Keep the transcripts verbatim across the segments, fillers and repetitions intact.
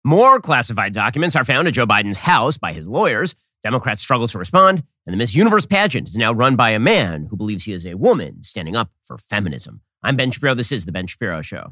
More classified documents are found at Joe Biden's house by his lawyers. Democrats struggle to respond, and the Miss Universe pageant is now run by a man who believes he is a woman standing up for feminism. I'm Ben Shapiro. This is The Ben Shapiro Show.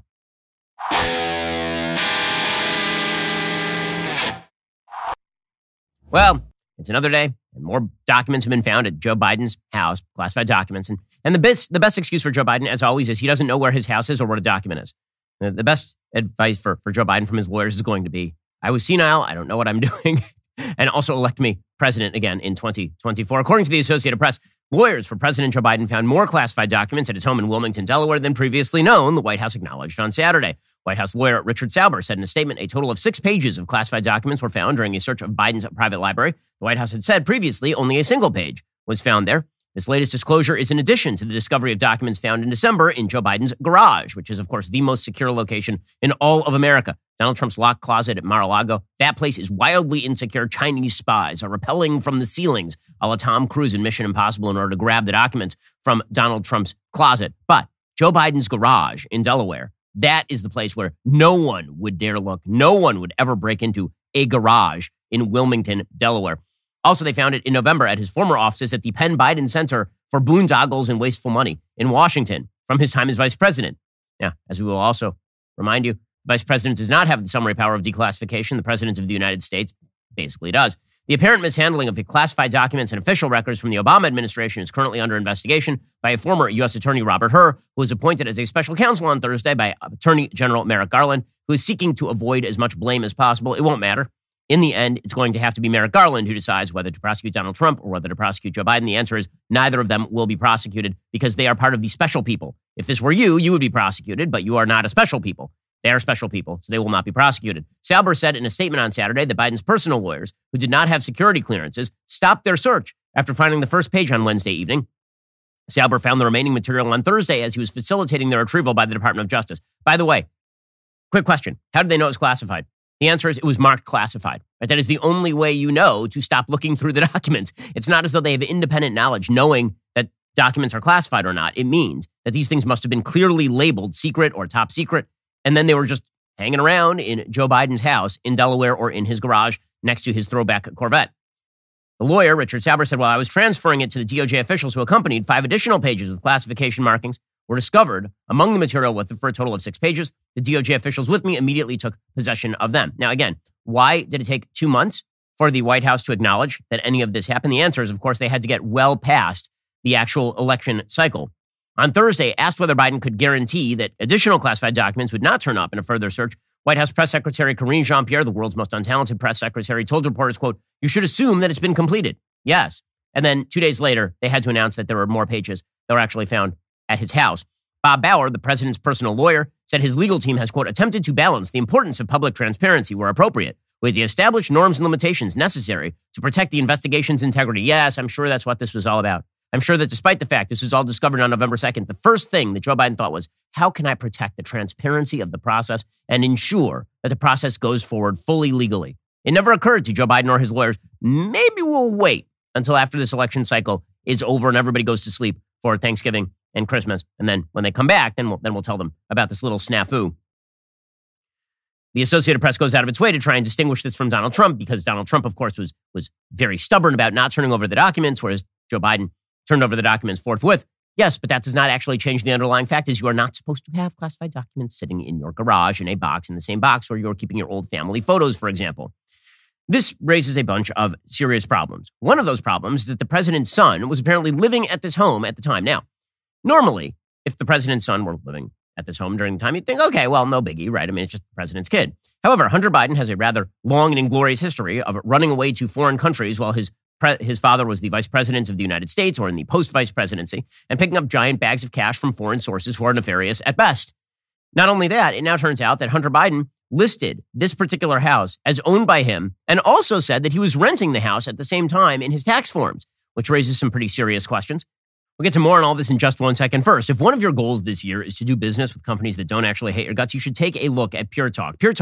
Well, it's another day, and more documents have been found at Joe Biden's house, classified documents. And, and the, best, the best excuse for Joe Biden, as always, is he doesn't know where his house is or what a document is. The, the best advice for, for Joe Biden from his lawyers is going to be, I was senile, I don't know what I'm doing, and also elect me president again in twenty twenty-four. According to the Associated Press, lawyers for President Joe Biden found more classified documents at his home in Wilmington, Delaware than previously known, the White House acknowledged on Saturday. White House lawyer Richard Sauber said in a statement a total of six pages of classified documents were found during a search of Biden's private library. The White House had said previously only a single page was found there. This latest disclosure is in addition to the discovery of documents found in December in Joe Biden's garage, which is, of course, the most secure location in all of America. Donald Trump's locked closet at Mar-a-Lago. That place is wildly insecure. Chinese spies are rappelling from the ceilings, a la Tom Cruise in Mission Impossible, in order to grab the documents from Donald Trump's closet. But Joe Biden's garage in Delaware, that is the place where no one would dare look. No one would ever break into a garage in Wilmington, Delaware. Also, they found it in November at his former offices at the Penn Biden Center for Boondoggles and Wasteful Money in Washington from his time as vice president. Now, as we will also remind you, the vice president does not have the summary power of declassification. The president of the United States basically does. The apparent mishandling of the classified documents and official records from the Obama administration is currently under investigation by a former U S Attorney, Robert Hur, who was appointed as a special counsel on Thursday by Attorney General Merrick Garland, who is seeking to avoid as much blame as possible. It won't matter. In the end, it's going to have to be Merrick Garland who decides whether to prosecute Donald Trump or whether to prosecute Joe Biden. The answer is neither of them will be prosecuted because they are part of the special people. If this were you, you would be prosecuted, but you are not a special people. They are special people, so they will not be prosecuted. Sauber said in a statement on Saturday that Biden's personal lawyers, who did not have security clearances, stopped their search after finding the first page on Wednesday evening. Sauber found the remaining material on Thursday as he was facilitating their retrieval by the Department of Justice. By the way, quick question. How did they know it was classified? The answer is it was marked classified. Right? That is the only way you know to stop looking through the documents. It's not as though they have independent knowledge knowing that documents are classified or not. It means that these things must have been clearly labeled secret or top secret, and then they were just hanging around in Joe Biden's house in Delaware or in his garage next to his throwback Corvette. The lawyer, Richard Sauber, said, while I was transferring it to the D O J officials who accompanied, five additional pages with classification markings were discovered among the material with for a total of six pages. The D O J officials with me immediately took possession of them. Now, again, why did it take two months for the White House to acknowledge that any of this happened? The answer is, of course, they had to get well past the actual election cycle. On Thursday, asked whether Biden could guarantee that additional classified documents would not turn up in a further search, White House Press Secretary Karine Jean-Pierre, the world's most untalented press secretary, told reporters, quote, "You should assume that it's been completed." Yes. And then two days later, they had to announce that there were more pages that were actually found at his house. Bob Bauer, the president's personal lawyer, said his legal team has, quote, attempted to balance the importance of public transparency where appropriate with the established norms and limitations necessary to protect the investigation's integrity. Yes, I'm sure that's what this was all about. I'm sure that despite the fact this was all discovered on November second, the first thing that Joe Biden thought was, how can I protect the transparency of the process and ensure that the process goes forward fully legally? It never occurred to Joe Biden or his lawyers, maybe we'll wait until after this election cycle is over and everybody goes to sleep for Thanksgiving and Christmas. And then when they come back, then we'll, then we'll tell them about this little snafu. The Associated Press goes out of its way to try and distinguish this from Donald Trump because Donald Trump, of course, was, was very stubborn about not turning over the documents, whereas Joe Biden turned over the documents forthwith. Yes, but that does not actually change the underlying fact is you are not supposed to have classified documents sitting in your garage in a box, in the same box where you're keeping your old family photos, for example. This raises a bunch of serious problems. One of those problems is that the president's son was apparently living at this home at the time. Now, normally, if the president's son were living at this home during the time, you'd think, okay, well, no biggie, right? I mean, it's just the president's kid. However, Hunter Biden has a rather long and inglorious history of running away to foreign countries while his pre- his father was the vice president of the United States or in the post-vice presidency and picking up giant bags of cash from foreign sources who are nefarious at best. Not only that, it now turns out that Hunter Biden listed this particular house as owned by him and also said that he was renting the house at the same time in his tax forms, which raises some pretty serious questions. We'll get to more on all this in just one second. First, if one of your goals this year is to do business with companies that don't actually hate your guts, you should take a look at Pure Talk. Pure Talk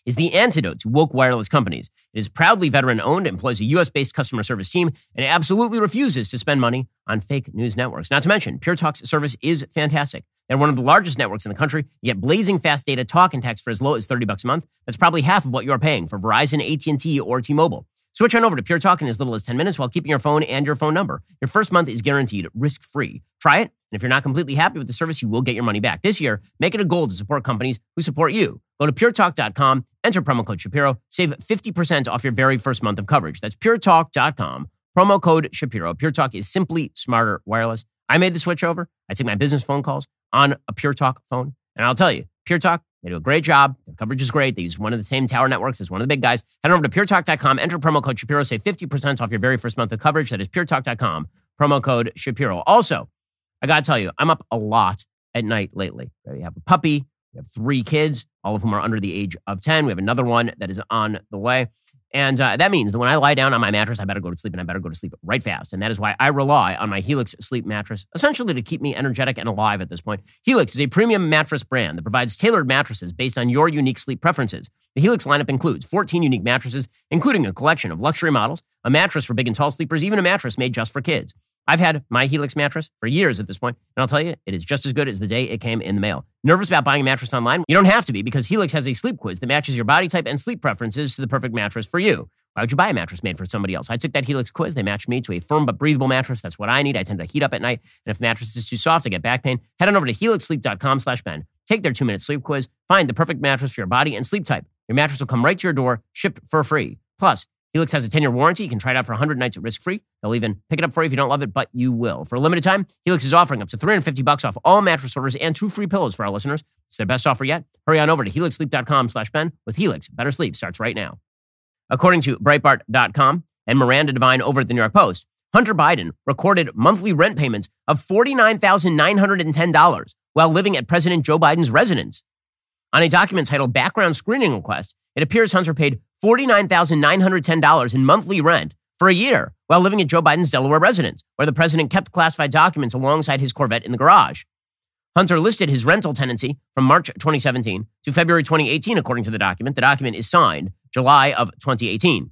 is the antidote to woke wireless companies. It is proudly veteran-owned, employs a U S-based customer service team, and absolutely refuses to spend money on fake news networks. Not to mention, Pure Talk's service is fantastic. They're one of the largest networks in the country. You get blazing fast data, talk, and text for as low as thirty bucks a month. That's probably half of what you're paying for Verizon, A T and T, or T-Mobile. Switch on over to Pure Talk in as little as ten minutes while keeping your phone and your phone number. Your first month is guaranteed risk-free. Try it, and if you're not completely happy with the service, you will get your money back. This year, make it a goal to support companies who support you. Go to pure talk dot com, enter promo code Shapiro, save fifty percent off your very first month of coverage. That's pure talk dot com, promo code Shapiro. Pure Talk is simply smarter wireless. I made the switch over. I take my business phone calls on a Pure Talk phone, and I'll tell you, Pure Talk, they do a great job. Their coverage is great. They use one of the same tower networks as one of the big guys. Head over to pure talk dot com, enter promo code Shapiro, save fifty percent off your very first month of coverage. That is pure talk dot com, promo code Shapiro. Also, I got to tell you, I'm up a lot at night lately. We have a puppy. We have three kids, all of whom are under the age of ten. We have another one that is on the way. And uh, that means that when I lie down on my mattress, I better go to sleep, and I better go to sleep right fast. And that is why I rely on my Helix sleep mattress, essentially to keep me energetic and alive at this point. Helix is a premium mattress brand that provides tailored mattresses based on your unique sleep preferences. The Helix lineup includes fourteen unique mattresses, including a collection of luxury models, a mattress for big and tall sleepers, even a mattress made just for kids. I've had my Helix mattress for years at this point, and I'll tell you, it is just as good as the day it came in the mail. Nervous about buying a mattress online? You don't have to be, because Helix has a sleep quiz that matches your body type and sleep preferences to the perfect mattress for you. Why would you buy a mattress made for somebody else? I took that Helix quiz. They matched me to a firm but breathable mattress. That's what I need. I tend to heat up at night, and if the mattress is too soft, I get back pain. Head on over to helix sleep dot com slash Ben. Take their two-minute sleep quiz. Find the perfect mattress for your body and sleep type. Your mattress will come right to your door, shipped for free. Plus, Helix has a ten-year warranty. You can try it out for one hundred nights at risk-free. They'll even pick it up for you if you don't love it, but you will. For a limited time, Helix is offering up to three hundred fifty bucks off all mattress orders and two free pillows for our listeners. It's their best offer yet. Hurry on over to helix sleep dot com slash Ben. With Helix, better sleep starts right now. According to Breitbart dot com and Miranda Devine over at the New York Post, Hunter Biden recorded monthly rent payments of forty-nine thousand nine hundred ten dollars while living at President Joe Biden's residence. On a document titled Background Screening Request, it appears Hunter paid forty-nine thousand nine hundred ten dollars in monthly rent for a year while living at Joe Biden's Delaware residence, where the president kept classified documents alongside his Corvette in the garage. Hunter listed his rental tenancy from March twenty seventeen to February twenty eighteen, according to the document. The document is signed July of twenty eighteen.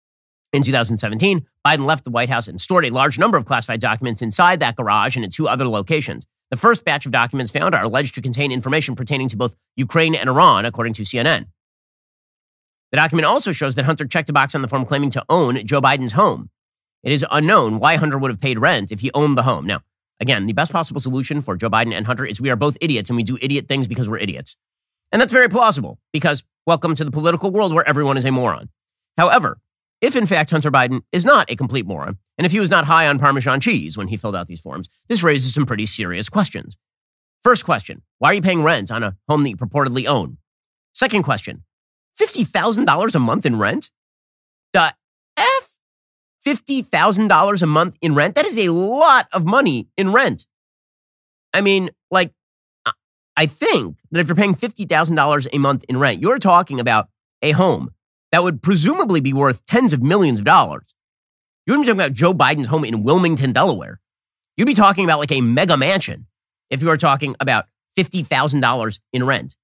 In two thousand seventeen, Biden left the White House and stored a large number of classified documents inside that garage and in two other locations. The first batch of documents found are alleged to contain information pertaining to both Ukraine and Iran, according to C N N. The document also shows that Hunter checked a box on the form claiming to own Joe Biden's home. It is unknown why Hunter would have paid rent if he owned the home. Now, again, the best possible solution for Joe Biden and Hunter is we are both idiots and we do idiot things because we're idiots. And that's very plausible because welcome to the political world where everyone is a moron. However, if in fact Hunter Biden is not a complete moron, and if he was not high on Parmesan cheese when he filled out these forms, this raises some pretty serious questions. First question, why are you paying rent on a home that you purportedly own? Second question, fifty thousand dollars a month in rent? The F? fifty thousand dollars a month in rent? That is a lot of money in rent. I mean, like, I think that if you're paying fifty thousand dollars a month in rent, you're talking about a home that would presumably be worth tens of millions of dollars. You wouldn't be talking about Joe Biden's home in Wilmington, Delaware. You'd be talking about like a mega mansion if you were talking about fifty thousand dollars in rent.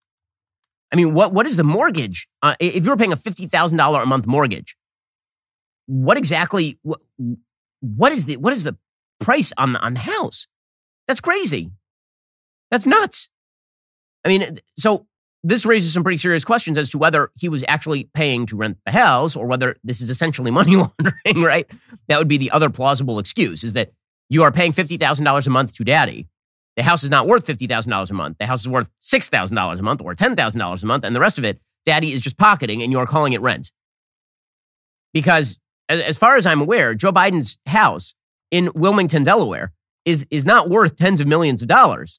I mean, what what is the mortgage? Uh, if you were paying a fifty thousand dollars a month mortgage, what exactly, what, what is the what is the price on the, on the house? That's crazy. That's nuts. I mean, so this raises some pretty serious questions as to whether he was actually paying to rent the house or whether this is essentially money laundering, right? That would be the other plausible excuse, is that you are paying fifty thousand dollars a month to daddy. The house is not worth fifty thousand dollars a month. The house is worth six thousand dollars a month or ten thousand dollars a month, and the rest of it, daddy is just pocketing and you are calling it rent. Because as far as I'm aware, Joe Biden's house in Wilmington, Delaware is, is not worth tens of millions of dollars.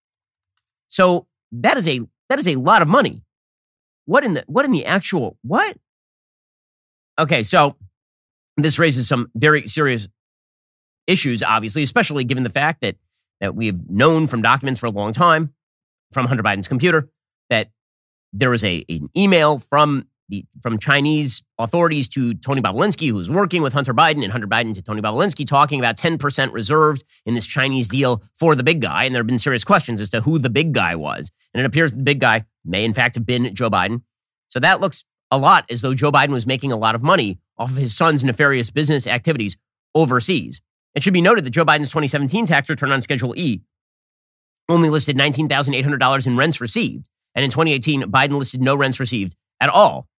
So that is a that is a lot of money. What in the what in the actual what? Okay, so this raises some very serious issues, obviously, especially given the fact that that we've known from documents for a long time from Hunter Biden's computer that there was a an email from the from Chinese authorities to Tony Bobulinski, who's working with Hunter Biden, and Hunter Biden to Tony Bobulinski, talking about ten percent reserved in this Chinese deal for the big guy. And there have been serious questions as to who the big guy was. And it appears the big guy may, in fact, have been Joe Biden. So that looks a lot as though Joe Biden was making a lot of money off of his son's nefarious business activities overseas. It should be noted that Joe Biden's twenty seventeen tax return on Schedule E only listed nineteen thousand eight hundred dollars in rents received. And in twenty eighteen, Biden listed no rents received at all.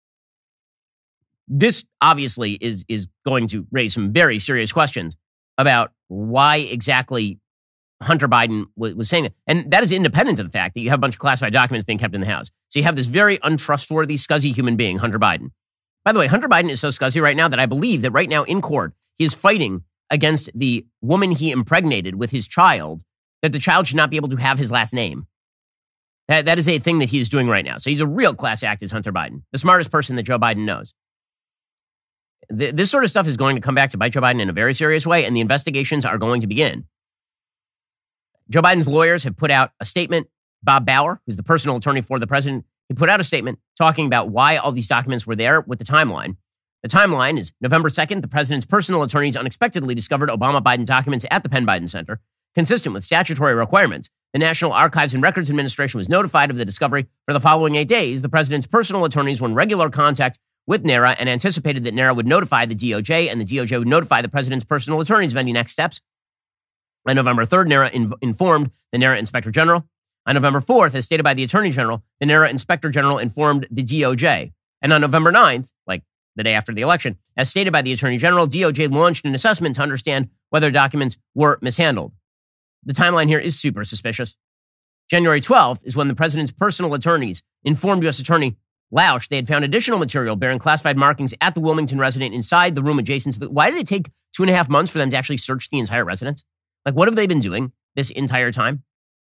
This obviously is, is going to raise some very serious questions about why exactly Hunter Biden was, was saying that. And that is independent of the fact that you have a bunch of classified documents being kept in the house. So you have this very untrustworthy, scuzzy human being, Hunter Biden. By the way, Hunter Biden is so scuzzy right now that I believe that right now in court, he is fighting against the woman he impregnated with his child, that the child should not be able to have his last name. That, that is a thing that he is doing right now. So he's a real class act is Hunter Biden, the smartest person that Joe Biden knows. Th- this sort of stuff is going to come back to bite Joe Biden in a very serious way, and the investigations are going to begin. Joe Biden's lawyers have put out a statement. Bob Bauer, who's the personal attorney for the president, he put out a statement talking about why all these documents were there with the timeline. The timeline is November second, the president's personal attorneys unexpectedly discovered Obama-Biden documents at the Penn Biden Center. Consistent with statutory requirements, the National Archives and Records Administration was notified of the discovery. For the following eight days, the president's personal attorneys were in regular contact with NARA and anticipated that NARA would notify the D O J and the D O J would notify the president's personal attorneys of any next steps. On November third, NARA in- informed the NARA Inspector General. On November fourth, as stated by the Attorney General, the NARA Inspector General informed the D O J. And on November ninth, like the day after the election, as stated by the Attorney General, D O J launched an assessment to understand whether documents were mishandled. The timeline here is super suspicious. January twelfth is when the president's personal attorneys informed U S Attorney Lausch they had found additional material bearing classified markings at the Wilmington residence inside the room adjacent to the... Why did it take two and a half months for them to actually search the entire residence? Like, what have they been doing this entire time?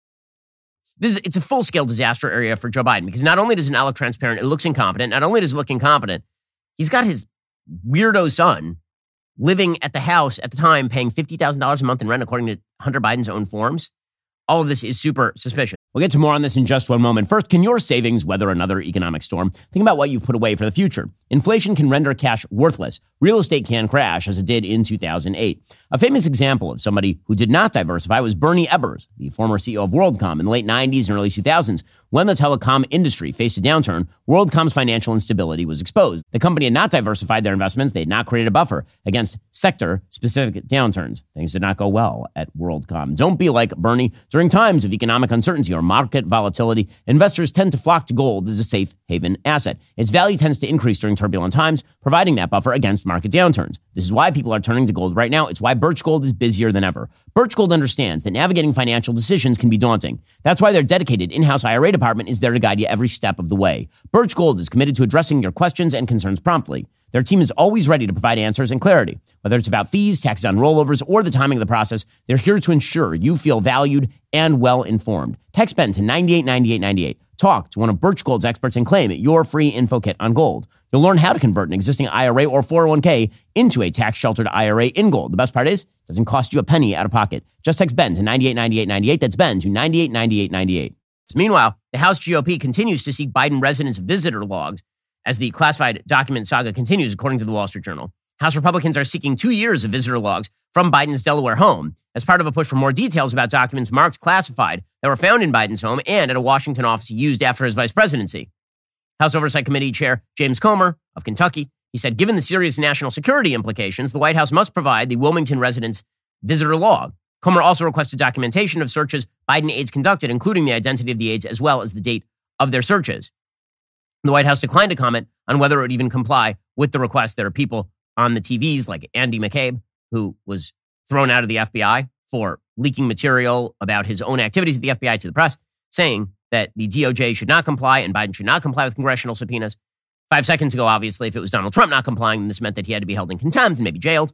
This is, it's a full-scale disaster area for Joe Biden because not only does it not look transparent, it looks incompetent. Not only does it look incompetent, he's got his weirdo son living at the house at the time, paying fifty thousand dollars a month in rent, according to Hunter Biden's own forms. All of this is super suspicious. We'll get to more on this in just one moment. First, can your savings weather another economic storm? Think about what you've put away for the future. Inflation can render cash worthless. Real estate can crash, as it did in two thousand eight. A famous example of somebody who did not diversify was Bernie Ebbers, the former C E O of WorldCom in the late nineties and early two thousands. When the telecom industry faced a downturn, WorldCom's financial instability was exposed. The company had not diversified their investments. They had not created a buffer against sector-specific downturns. Things did not go well at WorldCom. Don't be like Bernie. During times of economic uncertainty or market volatility, investors tend to flock to gold as a safe haven asset. Its value tends to increase during turbulent times, providing that buffer against market downturns. This is why people are turning to gold right now. It's why Birch Gold is busier than ever. Birch Gold understands that navigating financial decisions can be daunting. That's why their dedicated in-house I R A department is there to guide you every step of the way. Birch Gold is committed to addressing your questions and concerns promptly. Their team is always ready to provide answers and clarity. Whether it's about fees, taxes on rollovers, or the timing of the process, they're here to ensure you feel valued and well-informed. Text Ben to ninety-eight ninety-eight ninety-eight. Talk to one of Birch Gold's experts and claim your free info kit on gold. You'll learn how to convert an existing I R A or four oh one k into a tax-sheltered I R A in gold. The best part is, it doesn't cost you a penny out of pocket. Just text Ben to ninety-eight ninety-eight ninety-eight. That's Ben to ninety-eight ninety-eight ninety-eight. So meanwhile, the House G O P continues to seek Biden residents' visitor logs as the classified document saga continues, according to the Wall Street Journal. House Republicans are seeking two years of visitor logs from Biden's Delaware home as part of a push for more details about documents marked classified that were found in Biden's home and at a Washington office he used after his vice presidency. House Oversight Committee Chair James Comer of Kentucky, he said, given the serious national security implications, the White House must provide the Wilmington residents' visitor log. Comer also requested documentation of searches Biden aides conducted, including the identity of the aides as well as the date of their searches. The White House declined to comment on whether it would even comply with the request. There are people on the T Vs like Andy McCabe, who was thrown out of the F B I for leaking material about his own activities at the F B I to the press, saying that the D O J should not comply and Biden should not comply with congressional subpoenas. Five seconds ago, obviously, if it was Donald Trump not complying, then this meant that he had to be held in contempt and maybe jailed.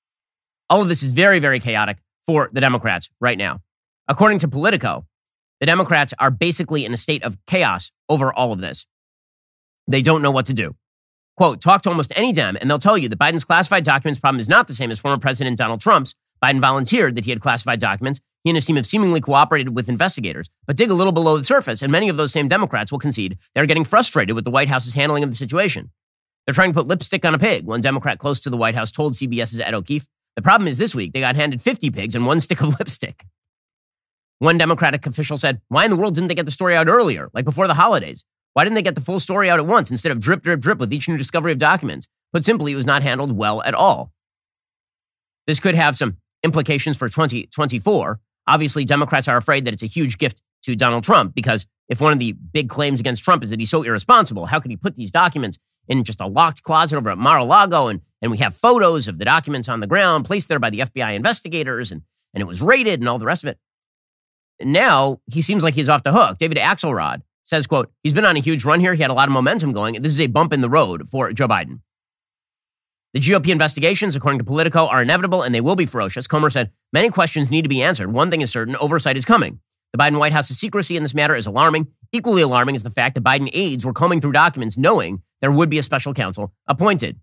All of this is very, very chaotic for the Democrats right now. According to Politico, the Democrats are basically in a state of chaos over all of this. They don't know what to do. Quote, talk to almost any Dem, and they'll tell you that Biden's classified documents problem is not the same as former President Donald Trump's. Biden volunteered that he had classified documents. He and his team have seemingly cooperated with investigators, but dig a little below the surface, and many of those same Democrats will concede they're getting frustrated with the White House's handling of the situation. They're trying to put lipstick on a pig, one Democrat close to the White House told CBS's Ed O'Keefe. The problem is this week, they got handed fifty pigs and one stick of lipstick. One Democratic official said, why in the world didn't they get the story out earlier, like before the holidays? Why didn't they get the full story out at once instead of drip, drip, drip with each new discovery of documents? Put simply, it was not handled well at all. This could have some implications for twenty twenty-four. Obviously, Democrats are afraid that it's a huge gift to Donald Trump, because if one of the big claims against Trump is that he's so irresponsible, how could he put these documents in just a locked closet over at Mar-a-Lago, and, and we have photos of the documents on the ground placed there by the F B I investigators, and, and it was raided and all the rest of it. And now he seems like he's off the hook. David Axelrod says, quote, he's been on a huge run here. He had a lot of momentum going. This is a bump in the road for Joe Biden. The G O P investigations, according to Politico, are inevitable and they will be ferocious. Comer said, many questions need to be answered. One thing is certain, oversight is coming. The Biden White House's secrecy in this matter is alarming. Equally alarming is the fact that Biden aides were combing through documents knowing there would be a special counsel appointed.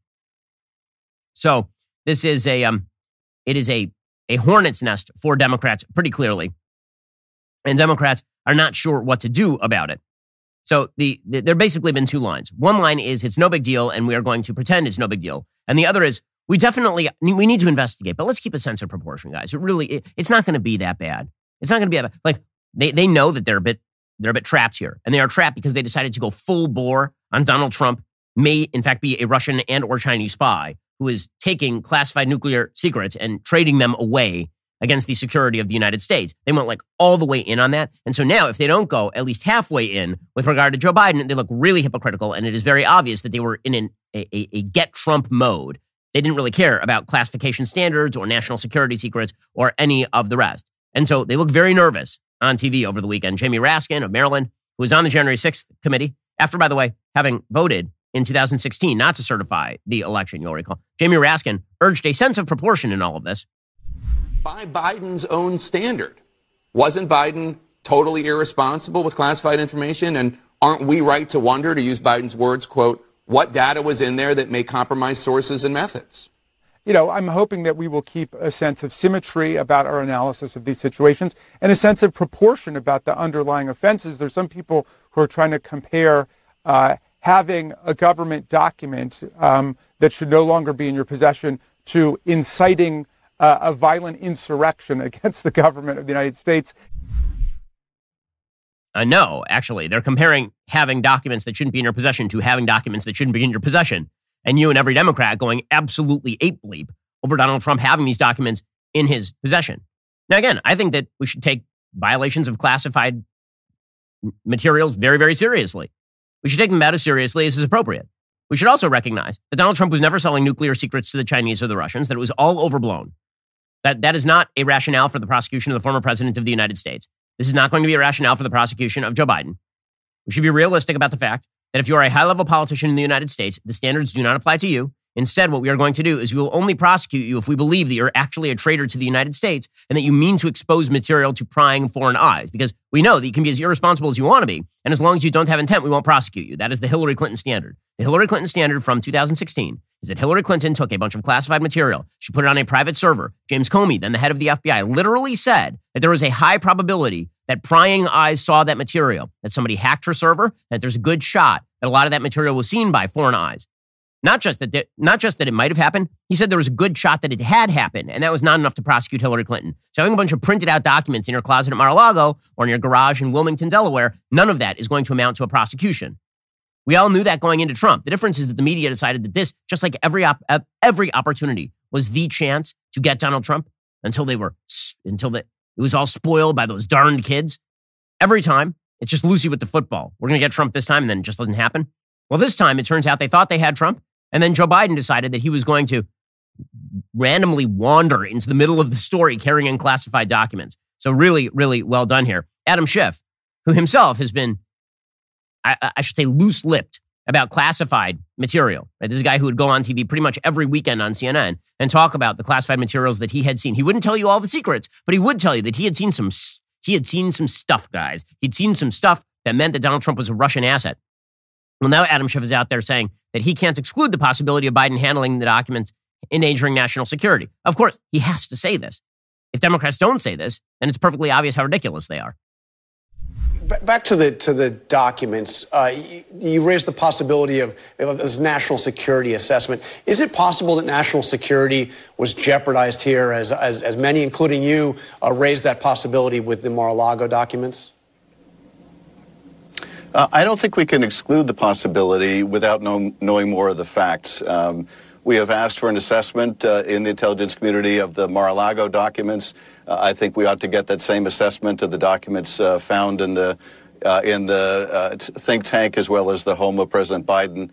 So this is a, um, it is a, a hornet's nest for Democrats, pretty clearly. And Democrats are not sure what to do about it. So the, the there basically been two lines. One line is it's no big deal and we are going to pretend it's no big deal. And the other is we definitely, we need to investigate, but let's keep a sense of proportion, guys. It really, it, it's not going to be that bad. It's not going to be that bad. Like they, they know that they're a bit, they're a bit trapped here. And they are trapped because they decided to go full bore on Donald Trump, may in fact be a Russian and or Chinese spy who is taking classified nuclear secrets and trading them away against the security of the United States. They went like all the way in on that. And so now if they don't go at least halfway in with regard to Joe Biden, they look really hypocritical. And it is very obvious that they were in an, a, a, a get Trump mode. They didn't really care about classification standards or national security secrets or any of the rest. And so they look very nervous on T V over the weekend. Jamie Raskin of Maryland, who was on the January sixth committee, after, by the way, having voted in two thousand sixteen not to certify the election, you'll recall, Jamie Raskin urged a sense of proportion in all of this. By Biden's own standard. Wasn't Biden totally irresponsible with classified information? And aren't we right to wonder, to use Biden's words, quote, what data was in there that may compromise sources and methods? You know, I'm hoping that we will keep a sense of symmetry about our analysis of these situations and a sense of proportion about the underlying offenses. There's some people who are trying to compare uh, having a government document um, that should no longer be in your possession to inciting Uh, a violent insurrection against the government of the United States. Uh, no, actually, they're comparing having documents that shouldn't be in your possession to having documents that shouldn't be in your possession. And you and every Democrat going absolutely ape-bleep over Donald Trump having these documents in his possession. Now, again, I think that we should take violations of classified materials very, very seriously. We should take them about as seriously as is appropriate. We should also recognize that Donald Trump was never selling nuclear secrets to the Chinese or the Russians, that it was all overblown. That that is not a rationale for the prosecution of the former president of the United States. This is not going to be a rationale for the prosecution of Joe Biden. We should be realistic about the fact that if you are a high-level politician in the United States, the standards do not apply to you. Instead, what we are going to do is we will only prosecute you if we believe that you're actually a traitor to the United States and that you mean to expose material to prying foreign eyes, because we know that you can be as irresponsible as you want to be, and as long as you don't have intent, we won't prosecute you. That is the Hillary Clinton standard. The Hillary Clinton standard from two thousand sixteen is that Hillary Clinton took a bunch of classified material. She put it on a private server. James Comey, then the head of the F B I, literally said that there was a high probability that prying eyes saw that material, that somebody hacked her server, that there's a good shot that a lot of that material was seen by foreign eyes. Not just that, not just that it might have happened. He said there was a good shot that it had happened, and that was not enough to prosecute Hillary Clinton. So having a bunch of printed out documents in your closet at Mar-a-Lago or in your garage in Wilmington, Delaware, none of that is going to amount to a prosecution. We all knew that going into Trump. The difference is that the media decided that this, just like every op- every opportunity, was the chance to get Donald Trump until they were until the, it was all spoiled by those darned kids. Every time, it's just Lucy with the football. We're going to get Trump this time, and then it just doesn't happen. Well, this time, it turns out they thought they had Trump, and then Joe Biden decided that he was going to randomly wander into the middle of the story carrying unclassified documents. So really, really well done here. Adam Schiff, who himself has been, I, I should say, loose-lipped about classified material. Right? This is a guy who would go on T V pretty much every weekend on C N N and talk about the classified materials that he had seen. He wouldn't tell you all the secrets, but he would tell you that he had seen some, he had seen some stuff, guys. He'd seen some stuff that meant that Donald Trump was a Russian asset. Well, now Adam Schiff is out there saying that he can't exclude the possibility of Biden handling the documents endangering national security. Of course, he has to say this. If Democrats don't say this, then it's perfectly obvious how ridiculous they are. Back to the to the documents, uh, you, you raised the possibility of, of this national security assessment. Is it possible that national security was jeopardized here, as as, as many, including you, uh, raised that possibility with the Mar-a-Lago documents? Uh, I don't think we can exclude the possibility without know, knowing more of the facts. Um, we have asked for an assessment uh, in the intelligence community of the Mar-a-Lago documents. Uh, I think we ought to get that same assessment of the documents uh, found in the uh, in the uh, think tank as well as the home of President Biden.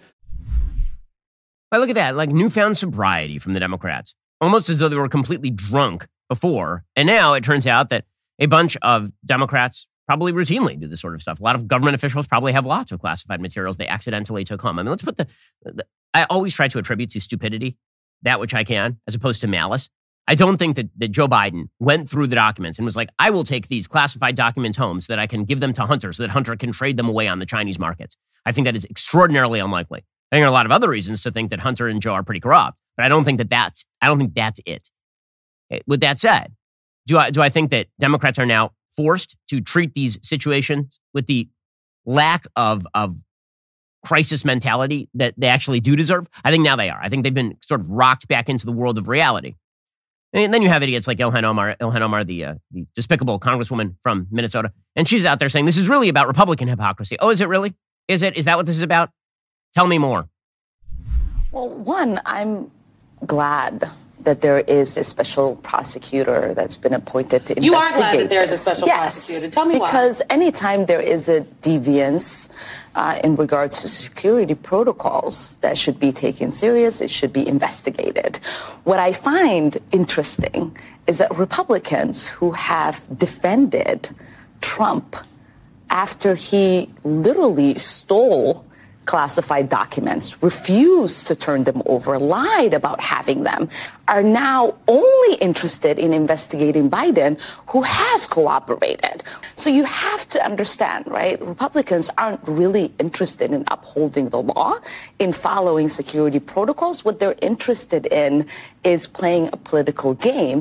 But look at that, like newfound sobriety from the Democrats, almost as though they were completely drunk before. And now it turns out that a bunch of Democrats probably routinely do this sort of stuff. A lot of government officials probably have lots of classified materials they accidentally took home. I mean, let's put the, the I always try to attribute to stupidity that which I can, as opposed to malice. I don't think that, that Joe Biden went through the documents and was like, I will take these classified documents home so that I can give them to Hunter so that Hunter can trade them away on the Chinese markets. I think that is extraordinarily unlikely. I think there are a lot of other reasons to think that Hunter and Joe are pretty corrupt, but I don't think that that's, I don't think that's it. With that said, do I, do I think that Democrats are now forced to treat these situations with the lack of, of crisis mentality that they actually do deserve? I think now they are. I think they've been sort of rocked back into the world of reality. And then you have idiots like Ilhan Omar, Ilhan Omar, the uh, the despicable congresswoman from Minnesota, and she's out there saying this is really about Republican hypocrisy. Oh, is it really? Is it? Is that what this is about? Tell me more. Well, one, I'm glad that there is a special prosecutor that's been appointed to you investigate. You are glad that there's a special yes, prosecutor. Tell me why. Because anytime there is a deviance uh, in regards to security protocols, that should be taken serious. It should be investigated. What I find interesting is that Republicans who have defended Trump after he literally stole classified documents, refused to turn them over, lied about having them, are now only interested in investigating Biden, who has cooperated. So you have to understand, right? Republicans aren't really interested in upholding the law, in following security protocols. What they're interested in is playing a political game.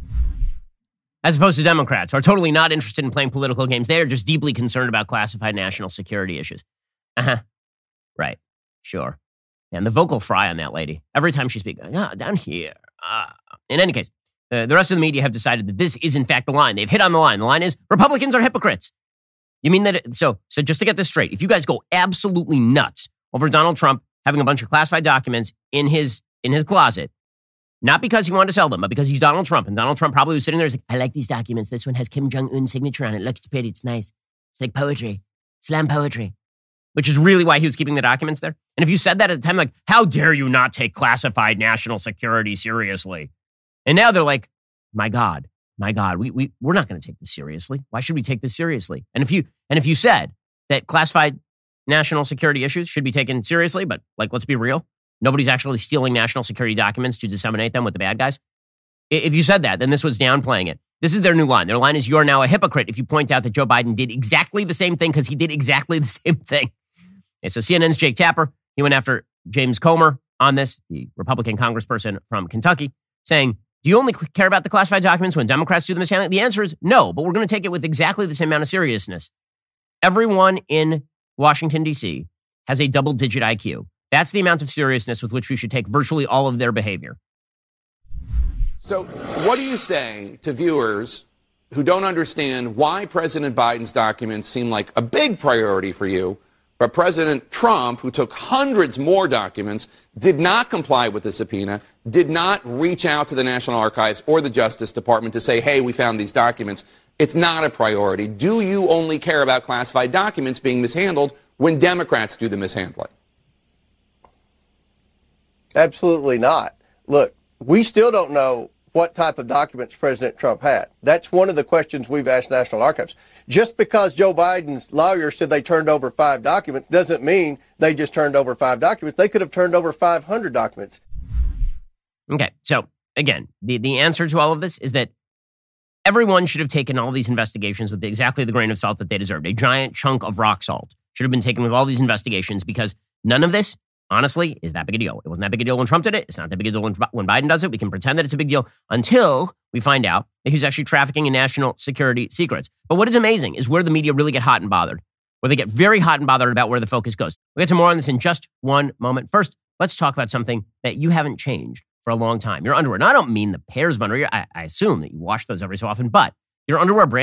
As opposed to Democrats, who are totally not interested in playing political games. They are just deeply concerned about classified national security issues. Uh-huh. Right. Sure. And the vocal fry on that lady, every time she speaks, oh, down here. Uh, in any case, uh, the rest of the media have decided that this is, in fact, the line. They've hit on the line. The line is Republicans are hypocrites. You mean that? It, so, so just to get this straight, if you guys go absolutely nuts over Donald Trump having a bunch of classified documents in his in his closet, not because he wanted to sell them, but because he's Donald Trump, and Donald Trump probably was sitting there and was like, I like these documents. This one has Kim Jong-un's signature on it. Look, it's pretty. It's nice. It's like poetry. Slam poetry. Which is really why he was keeping the documents there. And if you said that at the time, like, how dare you not take classified national security seriously? And now they're like, my God, my God, we, we, we're not going to take this seriously. Why should we take this seriously? And if you and if you said that classified national security issues should be taken seriously, but like, let's be real, nobody's actually stealing national security documents to disseminate them with the bad guys. If you said that, then this was downplaying it. This is their new line. Their line is, you're now a hypocrite if you point out that Joe Biden did exactly the same thing because he did exactly the same thing. Okay, so C N N's Jake Tapper, he went after James Comer on this, the Republican congressperson from Kentucky, saying, do you only care about the classified documents when Democrats do the mishandling? The answer is no, but we're going to take it with exactly the same amount of seriousness. Everyone in Washington, D C has a double-digit I Q. That's the amount of seriousness with which we should take virtually all of their behavior. So what do you say to viewers who don't understand why President Biden's documents seem like a big priority for you, but President Trump, who took hundreds more documents, did not comply with the subpoena, did not reach out to the National Archives or the Justice Department to say, hey, we found these documents. It's not a priority. Do you only care about classified documents being mishandled when Democrats do the mishandling? Absolutely not. Look, we still don't know what type of documents President Trump had. That's one of the questions we've asked National Archives. Just because Joe Biden's lawyers said they turned over five documents doesn't mean they just turned over five documents. They could have turned over five hundred documents. Okay, so again, the, the answer to all of this is that everyone should have taken all these investigations with exactly the grain of salt that they deserved. A giant chunk of rock salt should have been taken with all these investigations because none of this, honestly, is that big a deal. It wasn't that big a deal when Trump did it. It's not that big a deal when, when Biden does it. We can pretend that it's a big deal until we find out that he's actually trafficking in national security secrets. But what is amazing is where the media really get hot and bothered, where they get very hot and bothered about where the focus goes. We'll get to more on this in just one moment. First, let's talk about something that you haven't changed for a long time. Your underwear. Now, I don't mean the pairs of underwear. I, I assume that you wash those every so often, but your underwear brand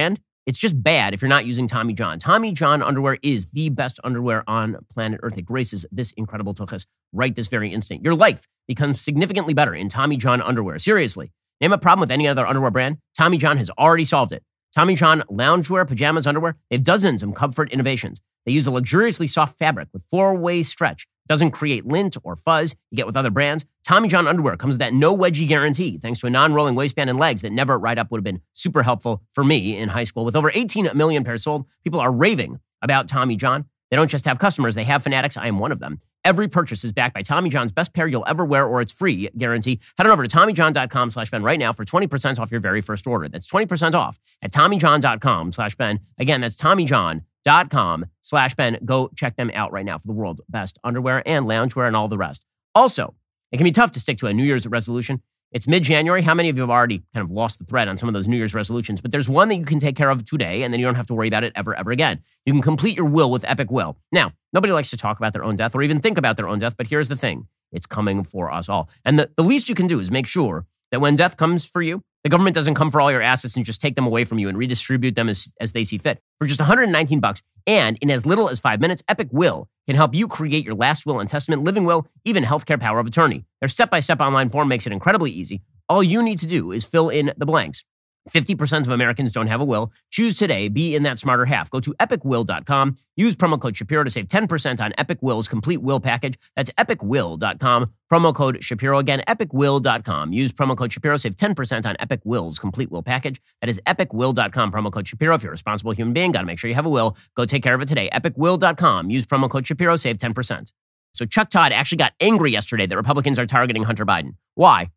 it's just bad if you're not using Tommy John. Tommy John underwear is the best underwear on planet Earth. It graces this incredible tuchus right this very instant. Your life becomes significantly better in Tommy John underwear. Seriously, name a problem with any other underwear brand, Tommy John has already solved it. Tommy John loungewear, pajamas, underwear, they have dozens of comfort innovations. They use a luxuriously soft fabric with four-way stretch. Doesn't create lint or fuzz you get with other brands. Tommy John underwear comes with that no wedgie guarantee thanks to a non-rolling waistband and legs that never ride up would have been super helpful for me in high school. With over eighteen million pairs sold, people are raving about Tommy John. They don't just have customers, they have fanatics. I am one of them. Every purchase is backed by Tommy John's best pair you'll ever wear or it's free guarantee. Head on over to TommyJohn.com slash Ben right now for twenty percent off your very first order. That's twenty percent off at TommyJohn.com slash Ben. Again, that's TommyJohn.com slash Ben. Go check them out right now for the world's best underwear and loungewear and all the rest. Also, it can be tough to stick to a New Year's resolution. It's mid-January. How many of you have already kind of lost the thread on some of those New Year's resolutions? But there's one that you can take care of today, and then you don't have to worry about it ever, ever again. You can complete your will with Epic Will. Now, nobody likes to talk about their own death or even think about their own death, but here's the thing. It's coming for us all. And the, the least you can do is make sure that when death comes for you, the government doesn't come for all your assets and just take them away from you and redistribute them as, as they see fit. For just one hundred nineteen bucks and in as little as five minutes, Epic Will can help you create your last will and testament, living will, even healthcare power of attorney. Their step-by-step online form makes it incredibly easy. All you need to do is fill in the blanks. fifty percent of Americans don't have a will. Choose today. Be in that smarter half. Go to epic will dot com. Use promo code Shapiro to save ten percent on Epic Will's complete will package. That's epic will dot com. Promo code Shapiro. Again, epic will dot com. Use promo code Shapiro. Save ten percent on Epic Will's complete will package. That is epic will dot com. Promo code Shapiro. If you're a responsible human being, got to make sure you have a will. Go take care of it today. epic will dot com. Use promo code Shapiro. Save ten percent. So Chuck Todd actually got angry yesterday that Republicans are targeting Hunter Biden. Why?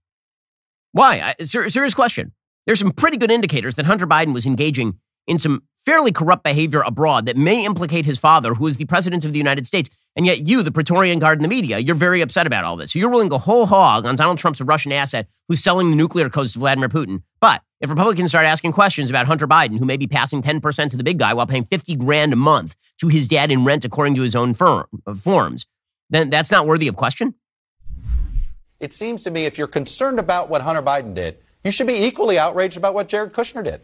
Why? I, ser- serious question. There's some pretty good indicators that Hunter Biden was engaging in some fairly corrupt behavior abroad that may implicate his father, who is the president of the United States. And yet you, the Praetorian Guard in the media, you're very upset about all this. So you're willing to go whole hog on Donald Trump's a Russian asset who's selling the nuclear codes to Vladimir Putin. But if Republicans start asking questions about Hunter Biden, who may be passing ten percent to the big guy while paying fifty grand a month to his dad in rent according to his own firm, forms, then that's not worthy of question? It seems to me if you're concerned about what Hunter Biden did, you should be equally outraged about what Jared Kushner did.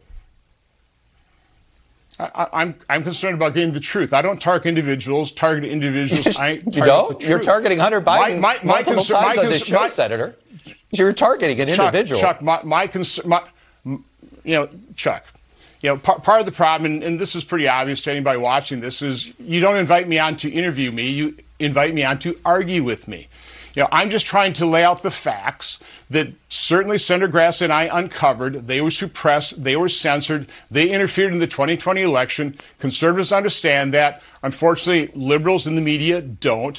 I, I'm I'm concerned about getting the truth. I don't target individuals. Target individuals. I target you don't. The You're targeting Hunter Biden my, my, my multiple concern, times my on this concern, show, my, Senator. You're targeting an Chuck, individual. Chuck, my, my concern. My, you know, Chuck. You know, part, part of the problem, and, and this is pretty obvious to anybody watching this, is you don't invite me on to interview me. You invite me on to argue with me. You know, I'm just trying to lay out the facts that certainly Senator Grass and I uncovered. They were suppressed. They were censored. They interfered in the twenty twenty election. Conservatives understand that. Unfortunately, liberals in the media don't.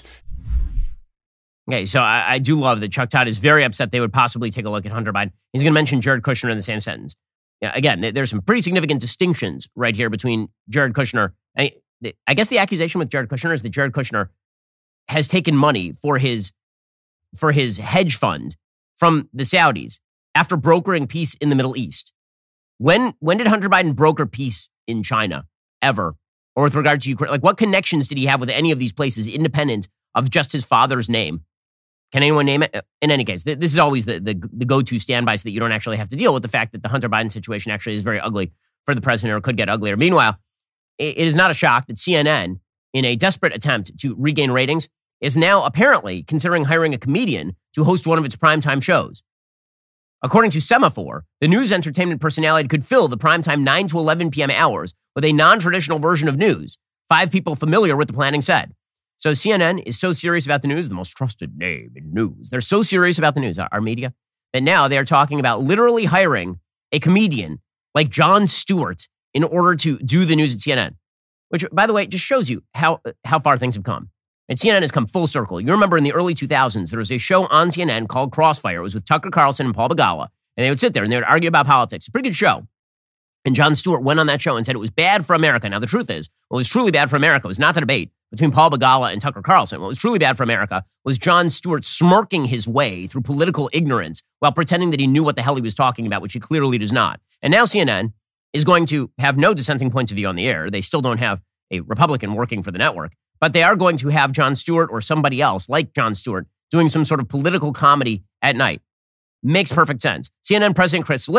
Okay, so I, I do love that Chuck Todd is very upset they would possibly take a look at Hunter Biden. He's going to mention Jared Kushner in the same sentence. Yeah, again, there's some pretty significant distinctions right here between Jared Kushner. I, I guess the accusation with Jared Kushner is that Jared Kushner has taken money for his for his hedge fund from the Saudis after brokering peace in the Middle East. When when did Hunter Biden broker peace in China ever? Or with regard to Ukraine? Like, what connections did he have with any of these places independent of just his father's name? Can anyone name it? In any case, th- this is always the, the, the go-to standby so that you don't actually have to deal with the fact that the Hunter Biden situation actually is very ugly for the president or could get uglier. Meanwhile, it, it is not a shock that C N N, in a desperate attempt to regain ratings, is now apparently considering hiring a comedian to host one of its primetime shows. According to Semaphore, the news entertainment personality could fill the primetime nine to eleven p.m. hours with a non-traditional version of news. Five people familiar with the planning said. So C N N is so serious about the news, the most trusted name in news. They're so serious about the news, our media, that now they are talking about literally hiring a comedian like Jon Stewart in order to do the news at C N N, which, by the way, just shows you how, how far things have come. And C N N has come full circle. You remember in the early two thousands, there was a show on C N N called Crossfire. It was with Tucker Carlson and Paul Begala. And they would sit there and they would argue about politics. It's a pretty good show. And Jon Stewart went on that show and said it was bad for America. Now, the truth is, what was truly bad for America was not the debate between Paul Begala and Tucker Carlson. What was truly bad for America was Jon Stewart smirking his way through political ignorance while pretending that he knew what the hell he was talking about, which he clearly does not. And now C N N is going to have no dissenting points of view on the air. They still don't have a Republican working for the network. But they are going to have Jon Stewart or somebody else like Jon Stewart doing some sort of political comedy at night. Makes perfect sense. C N N President Chris Licht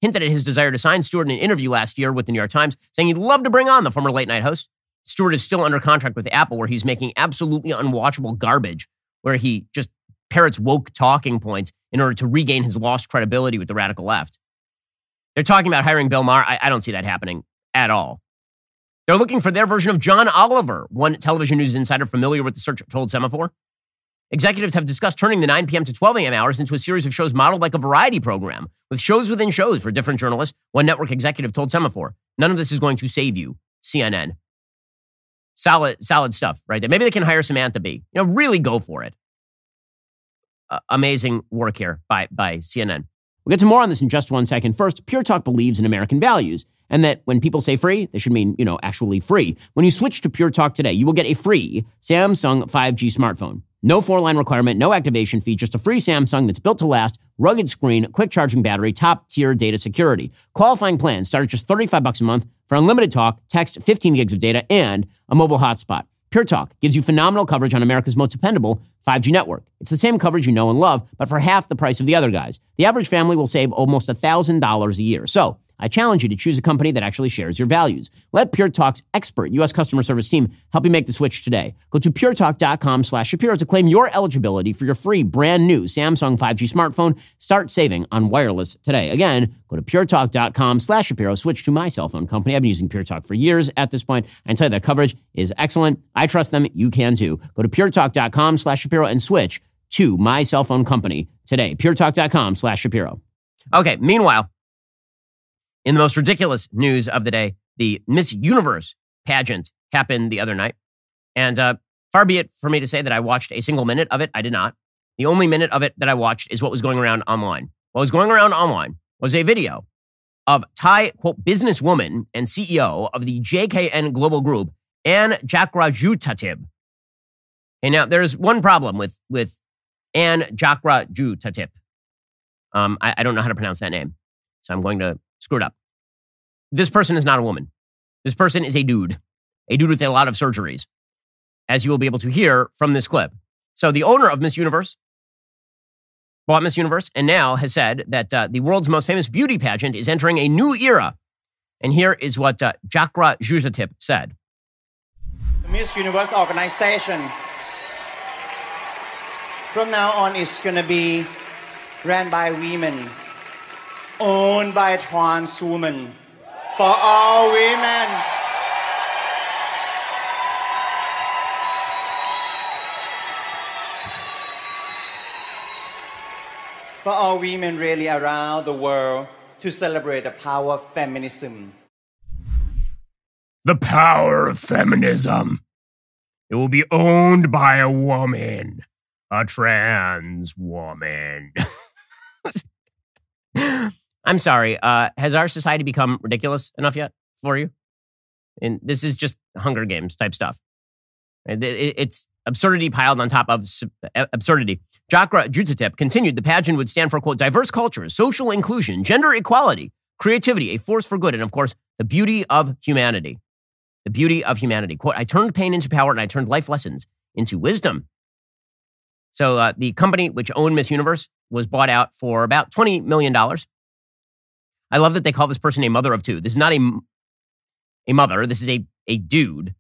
hinted at his desire to sign Stewart in an interview last year with the New York Times, saying he'd love to bring on the former late-night host. Stewart is still under contract with Apple, where he's making absolutely unwatchable garbage, where he just parrots woke talking points in order to regain his lost credibility with the radical left. They're talking about hiring Bill Maher. I, I don't see that happening at all. They're looking for their version of John Oliver, one television news insider familiar with the search told Semaphore. Executives have discussed turning the nine p.m. to twelve a.m. hours into a series of shows modeled like a variety program, with shows within shows for different journalists, one network executive told Semaphore. None of this is going to save you, C N N. Solid, solid stuff right there. Maybe they can hire Samantha Bee. You know, really go for it. Uh, amazing work here by, by C N N. We'll get to more on this in just one second. First, Pure Talk believes in American values, and that when people say free, they should mean, you know, actually free. When you switch to Pure Talk today, you will get a free Samsung five G smartphone. No four-line requirement, no activation fee, just a free Samsung that's built to last, rugged screen, quick charging battery, top-tier data security. Qualifying plans start at just thirty-five bucks a month for unlimited talk, text, fifteen gigs of data, and a mobile hotspot. Pure Talk gives you phenomenal coverage on America's most dependable five G network. It's the same coverage you know and love, but for half the price of the other guys. The average family will save almost one thousand dollars a year. So I challenge you to choose a company that actually shares your values. Let Pure Talk's expert U S customer service team help you make the switch today. Go to puretalk.com slash Shapiro to claim your eligibility for your free brand new Samsung five G smartphone. Start saving on wireless today. Again, go to puretalk.com slash Shapiro. Switch to my cell phone company. I've been using Pure Talk for years at this point. I can tell you that coverage is excellent. I trust them. You can too. Go to puretalk.com slash Shapiro and switch to my cell phone company today. puretalk.com slash Shapiro. Okay, meanwhile, in the most ridiculous news of the day, the Miss Universe pageant happened the other night. And uh, far be it for me to say that I watched a single minute of it. I did not. The only minute of it that I watched is what was going around online. What was going around online was a video of Thai, quote, businesswoman and C E O of the J K N Global Group, Anne Chakrajutatib. Okay, now there's one problem with, with Anne Chakrajutatib. Um, I, I don't know how to pronounce that name, so I'm going to screw it up. This person is not a woman. This person is a dude. A dude with a lot of surgeries, as you will be able to hear from this clip. So the owner of Miss Universe bought Miss Universe and now has said that uh, the world's most famous beauty pageant is entering a new era. And here is what uh, Chakrajutatib said. The Miss Universe organization from now on is going to be ran by women, owned by trans women, for all women. For all women really around the world to celebrate the power of feminism. The power of feminism. It will be owned by a woman, a trans woman. I'm sorry. Uh, has our society become ridiculous enough yet for you? And this is just Hunger Games type stuff. It's absurdity piled on top of absurdity. Chakrajutatib continued the pageant would stand for, quote, diverse cultures, social inclusion, gender equality, creativity, a force for good, and of course, the beauty of humanity. The beauty of humanity. Quote, I turned pain into power and I turned life lessons into wisdom. So uh, the company which owned Miss Universe was bought out for about twenty million dollars. I love that they call this person a mother of two. This is not a, a mother. This is a, a dude.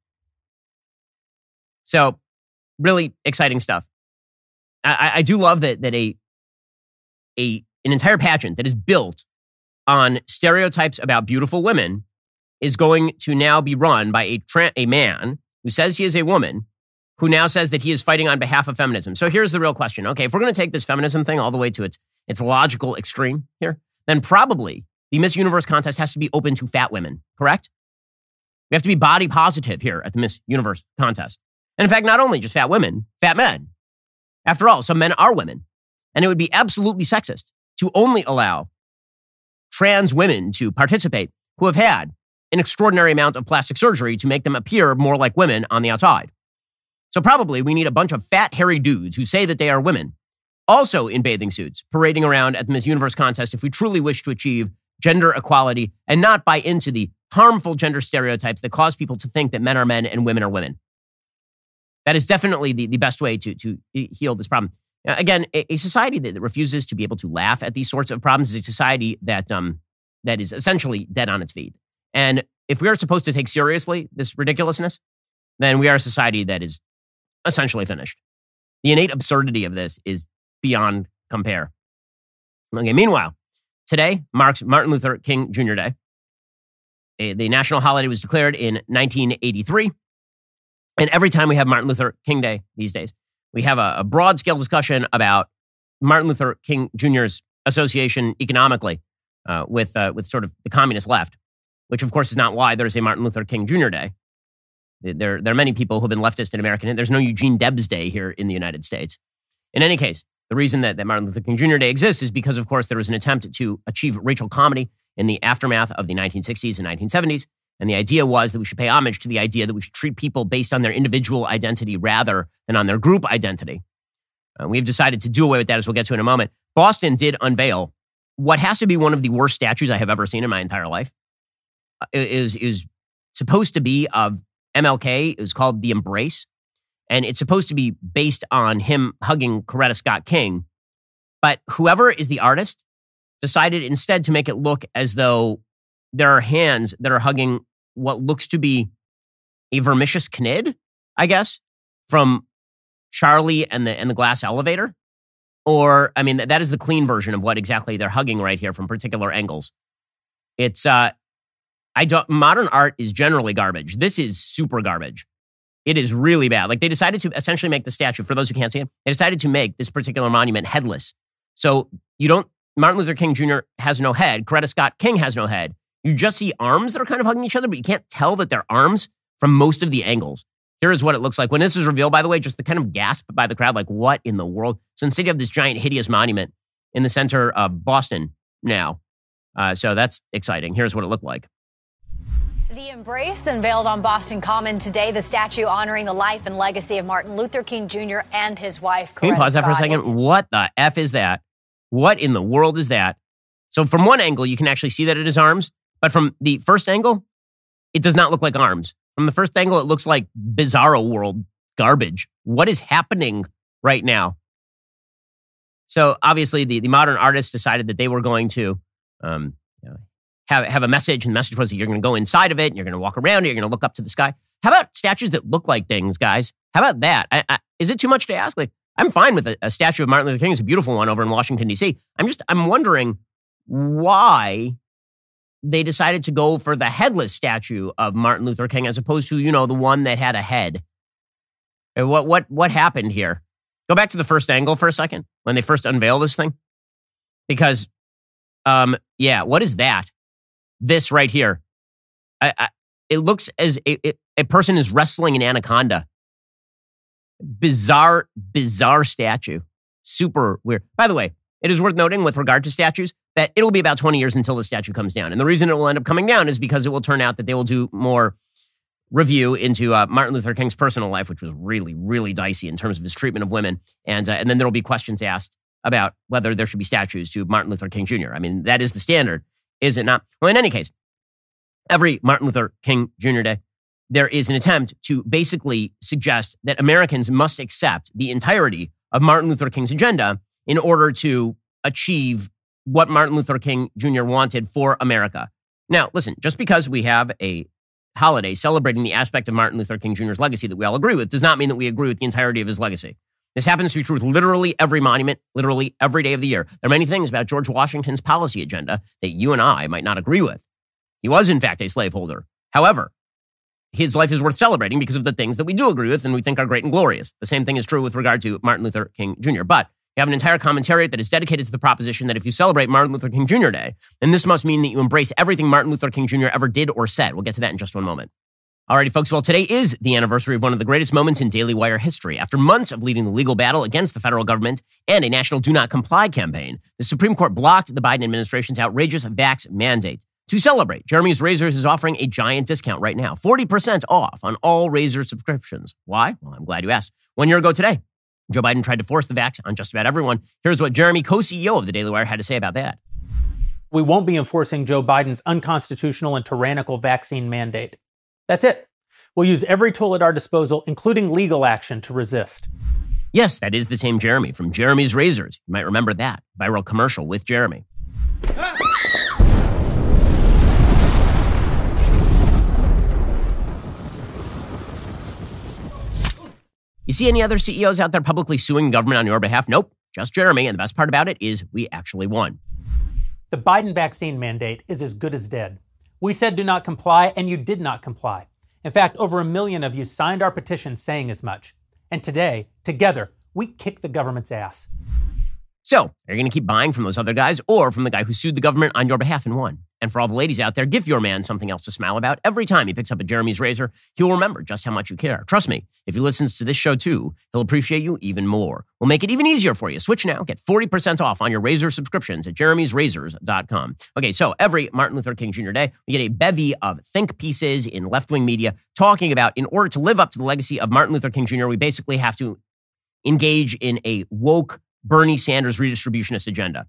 So really exciting stuff. I, I do love that that a, a an entire pageant that is built on stereotypes about beautiful women is going to now be run by a tra- a man who says he is a woman, who now says that he is fighting on behalf of feminism. So here's the real question. Okay, if we're going to take this feminism thing all the way to its its logical extreme here, then probably the Miss Universe contest has to be open to fat women, correct? We have to be body positive here at the Miss Universe contest. And in fact, not only just fat women, fat men. After all, some men are women. And it would be absolutely sexist to only allow trans women to participate who have had an extraordinary amount of plastic surgery to make them appear more like women on the outside. So probably we need a bunch of fat, hairy dudes who say that they are women, also in bathing suits, parading around at the Miss Universe contest if we truly wish to achieve gender equality and not buy into the harmful gender stereotypes that cause people to think that men are men and women are women. That is definitely the, the best way to, to heal this problem. Now, again, a, a society that, that refuses to be able to laugh at these sorts of problems is a society that um, that is essentially dead on its feet. And if we are supposed to take seriously this ridiculousness, then we are a society that is essentially finished. The innate absurdity of this is beyond compare. Okay, meanwhile, today marks Martin Luther King Junior Day. A, the national holiday was declared in nineteen eighty-three. And every time we have Martin Luther King Day these days, we have a, a broad-scale discussion about Martin Luther King Junior's association economically uh, with uh, with sort of the communist left, which of course is not why there's a Martin Luther King Junior Day. There, there are many people who have been leftist in America, and there's no Eugene Debs Day here in the United States. In any case, the reason that, that Martin Luther King Junior Day exists is because, of course, there was an attempt to achieve racial comedy in the aftermath of the nineteen sixties and nineteen seventies. And the idea was that we should pay homage to the idea that we should treat people based on their individual identity rather than on their group identity. Uh, we've decided to do away with that, as we'll get to in a moment. Boston did unveil what has to be one of the worst statues I have ever seen in my entire life. Uh, it is, is supposed to be of M L K. It was called The Embrace. And it's supposed to be based on him hugging Coretta Scott King. But whoever is the artist decided instead to make it look as though there are hands that are hugging what looks to be a vermicious knid, I guess, from Charlie and the and the Glass Elevator. Or, I mean, that is the clean version of what exactly they're hugging right here from particular angles. It's, uh, I don't, modern art is generally garbage. This is super garbage. It is really bad. Like, they decided to essentially make the statue, for those who can't see it, they decided to make this particular monument headless. So you don't, Martin Luther King Junior has no head. Coretta Scott King has no head. You just see arms that are kind of hugging each other, but you can't tell that they're arms from most of the angles. Here is what it looks like. When this was revealed, by the way, just the kind of gasp by the crowd, like, what in the world? So instead you have this giant, hideous monument in the center of Boston now. Uh, so that's exciting. Here's what it looked like. The Embrace unveiled on Boston Common today, the statue honoring the life and legacy of Martin Luther King Junior and his wife, Coretta Can you pause that for a second? What the F is that? What in the world is that? So from one angle, you can actually see that it is arms. But from the first angle, it does not look like arms. From the first angle, it looks like Bizarro World garbage. What is happening right now? So obviously, the, the modern artists decided that they were going to um, you know, have, have a message. And the message was that you're going to go inside of it, and you're going to walk around it, you're going to look up to the sky. How about statues that look like things, guys? How about that? I, I, is it too much to ask? Like, I'm fine with a, a statue of Martin Luther King. It's a beautiful one over in Washington, D C. I'm just, I'm wondering why they decided to go for the headless statue of Martin Luther King as opposed to, you know, the one that had a head. What what what happened here? Go back to the first angle for a second when they first unveiled this thing. Because, um, yeah, what is that? This right here. I, I, it looks as a, it, a person is wrestling an anaconda. Bizarre, bizarre statue. Super weird. By the way, it is worth noting with regard to statues that it'll be about twenty years until the statue comes down. And the reason it will end up coming down is because it will turn out that they will do more review into uh, Martin Luther King's personal life, which was really, really dicey in terms of his treatment of women. And, uh, and then there will be questions asked about whether there should be statues to Martin Luther King Junior I mean, that is the standard, is it not? Well, in any case, every Martin Luther King Junior Day, there is an attempt to basically suggest that Americans must accept the entirety of Martin Luther King's agenda in order to achieve what Martin Luther King Junior wanted for America. Now, listen, just because we have a holiday celebrating the aspect of Martin Luther King Junior's legacy that we all agree with does not mean that we agree with the entirety of his legacy. This happens to be true with literally every monument, literally every day of the year. There are many things about George Washington's policy agenda that you and I might not agree with. He was, in fact, a slaveholder. However, his life is worth celebrating because of the things that we do agree with and we think are great and glorious. The same thing is true with regard to Martin Luther King Junior But you have an entire commentariat that is dedicated to the proposition that if you celebrate Martin Luther King Junior Day, then this must mean that you embrace everything Martin Luther King Junior ever did or said. We'll get to that in just one moment. Alrighty, folks. Well, today is the anniversary of one of the greatest moments in Daily Wire history. After months of leading the legal battle against the federal government and a national do not comply campaign, the Supreme Court blocked the Biden administration's outrageous vax mandate. To celebrate, Jeremy's Razors is offering a giant discount right now, forty percent off on all Razor subscriptions. Why? Well, I'm glad you asked. One year ago today, Joe Biden tried to force the vax on just about everyone. Here's what Jeremy, co-C E O of the Daily Wire, had to say about that. We won't be enforcing Joe Biden's unconstitutional and tyrannical vaccine mandate. That's it. We'll use every tool at our disposal, including legal action, to resist. Yes, that is the same Jeremy from Jeremy's Razors. You might remember that viral commercial with Jeremy. You see any other C E Os out there publicly suing the government on your behalf? Nope, just Jeremy. And the best part about it is we actually won. The Biden vaccine mandate is as good as dead. We said do not comply, and you did not comply. In fact, over a million of you signed our petition saying as much. And today, together, we kick the government's ass. So, are you going to keep buying from those other guys or from the guy who sued the government on your behalf and won? And for all the ladies out there, give your man something else to smile about. Every time he picks up a Jeremy's razor, he'll remember just how much you care. Trust me, if he listens to this show too, he'll appreciate you even more. We'll make it even easier for you. Switch now. Get forty percent off on your razor subscriptions at jeremy's razors dot com. Okay, so every Martin Luther King Junior Day, we get a bevy of think pieces in left-wing media talking about in order to live up to the legacy of Martin Luther King Junior, we basically have to engage in a woke Bernie Sanders redistributionist agenda.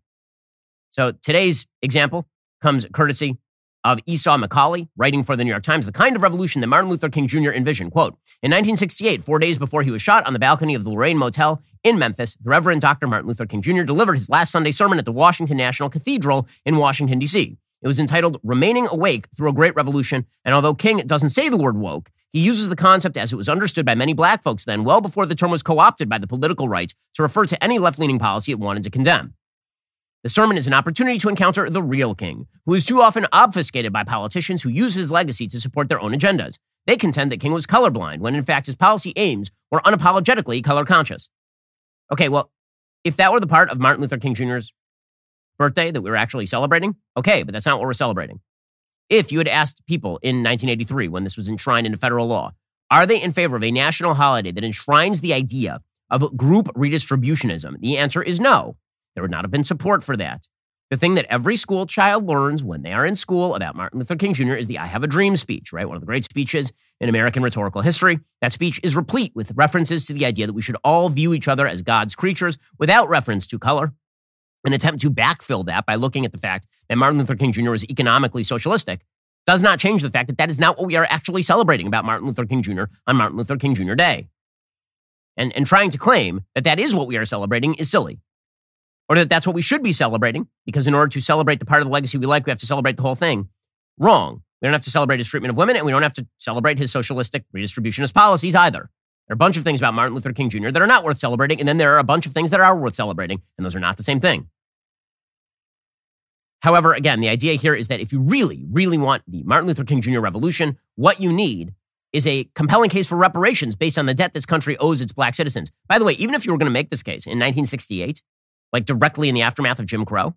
So today's example comes courtesy of Esau McCauley, writing for the New York Times, the kind of revolution that Martin Luther King Junior envisioned. Quote, in nineteen sixty-eight, four days before he was shot on the balcony of the Lorraine Motel in Memphis, the Reverend Doctor Martin Luther King Junior delivered his last Sunday sermon at the Washington National Cathedral in Washington, D C. It was entitled Remaining Awake Through a Great Revolution, and although King doesn't say the word woke, he uses the concept as it was understood by many black folks then, well before the term was co-opted by the political right to refer to any left-leaning policy it wanted to condemn. The sermon is an opportunity to encounter the real King, who is too often obfuscated by politicians who use his legacy to support their own agendas. They contend that King was colorblind, when in fact his policy aims were unapologetically color-conscious. Okay, well, if that were the part of Martin Luther King Junior's birthday that we were actually celebrating, okay, but that's not what we're celebrating. If you had asked people in nineteen eighty-three, when this was enshrined into federal law, are they in favor of a national holiday that enshrines the idea of group redistributionism? The answer is no. There would not have been support for that. The thing that every school child learns when they are in school about Martin Luther King Junior is the I Have a Dream speech, right? One of the great speeches in American rhetorical history. That speech is replete with references to the idea that we should all view each other as God's creatures without reference to color. An attempt to backfill that by looking at the fact that Martin Luther King Junior was economically socialistic does not change the fact that that is not what we are actually celebrating about Martin Luther King Junior on Martin Luther King Junior Day. And, and trying to claim that that is what we are celebrating is silly. Or that that's what we should be celebrating, because in order to celebrate the part of the legacy we like, we have to celebrate the whole thing. Wrong. We don't have to celebrate his treatment of women, and we don't have to celebrate his socialistic redistributionist policies either. There are a bunch of things about Martin Luther King Junior that are not worth celebrating, and then there are a bunch of things that are worth celebrating, and those are not the same thing. However, again, the idea here is that if you really, really want the Martin Luther King Junior revolution, what you need is a compelling case for reparations based on the debt this country owes its black citizens. By the way, even if you were going to make this case in nineteen sixty-eight, like directly in the aftermath of Jim Crow,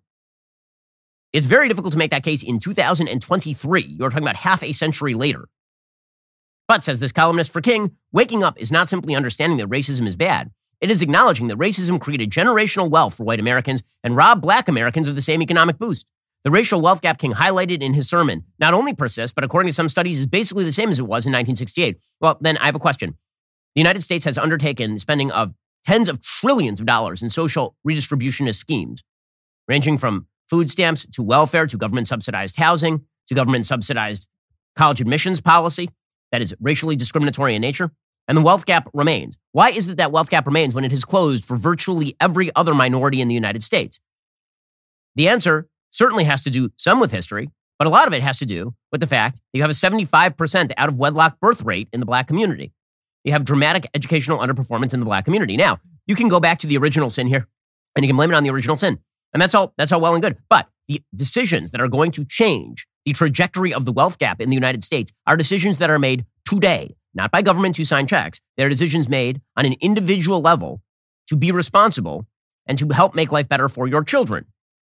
it's very difficult to make that case in two thousand twenty-three. You're talking about half a century later. But, says this columnist for King, waking up is not simply understanding that racism is bad. It is acknowledging that racism created generational wealth for white Americans and robbed black Americans of the same economic boost. The racial wealth gap King highlighted in his sermon not only persists, but according to some studies, is basically the same as it was in nineteen sixty-eight. Well, then I have a question. The United States has undertaken the spending of tens of trillions of dollars in social redistributionist schemes, ranging from food stamps to welfare to government-subsidized housing to government-subsidized college admissions policy that is racially discriminatory in nature. And the wealth gap remains. Why is it that wealth gap remains when it has closed for virtually every other minority in the United States? The answer certainly has to do some with history, but a lot of it has to do with the fact that you have a seventy-five percent out-of-wedlock birth rate in the black community. You have dramatic educational underperformance in the black community. Now, you can go back to the original sin here, and you can blame it on the original sin. And that's all, that's all well and good. But the decisions that are going to change the trajectory of the wealth gap in the United States are decisions that are made today, not by governments who sign checks. They're decisions made on an individual level to be responsible and to help make life better for your children.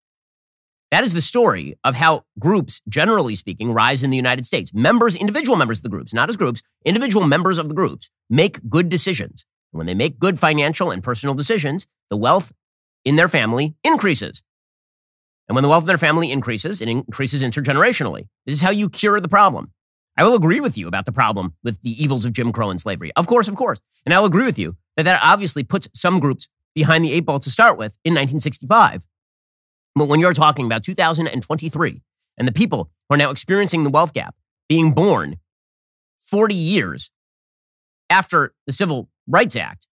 That is the story of how groups, generally speaking, rise in the United States. Members, individual members of the groups, not as groups, individual members of the groups make good decisions. And when they make good financial and personal decisions, the wealth in their family increases. And when the wealth in their family increases, it increases intergenerationally. This is how you cure the problem. I will agree with you about the problem with the evils of Jim Crow and slavery. Of course, of course. And I'll agree with you that that obviously puts some groups behind the eight ball to start with in nineteen sixty-five. But when you're talking about two thousand twenty-three and the people who are now experiencing the wealth gap being born forty years after the Civil Rights Act,